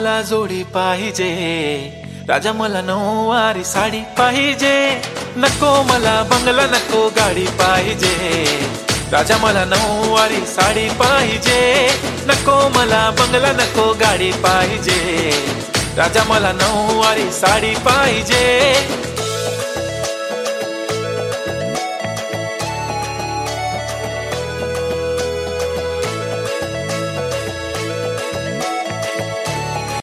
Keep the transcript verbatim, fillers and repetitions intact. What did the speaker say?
मला जोडी पाहिजे राजा, मला नऊवारी साडी पाहिजे. नको मला बंगला, नको गाडी पाहिजे राजा, मला नऊवारी साडी पाहिजे. नको मला बंगला, नको गाडी पाहिजे राजा, मला नऊवारी साडी पाहिजे.